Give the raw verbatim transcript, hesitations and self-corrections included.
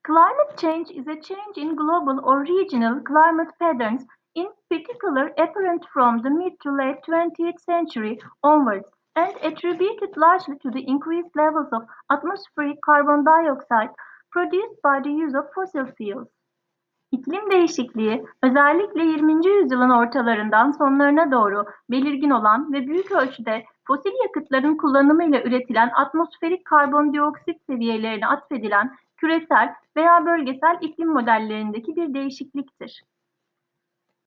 Climate change is a change in global or regional climate patterns, in particular apparent from the mid to late twentieth century onwards, and attributed largely to the increased levels of atmospheric carbon dioxide produced by the use of fossil fuels. İklim değişikliği, özellikle yirminci yüzyılın ortalarından sonlarına doğru belirgin olan ve büyük ölçüde fosil yakıtların kullanımıyla üretilen atmosferik karbondioksit seviyelerine atfedilen küresel veya bölgesel iklim modellerindeki bir değişikliktir.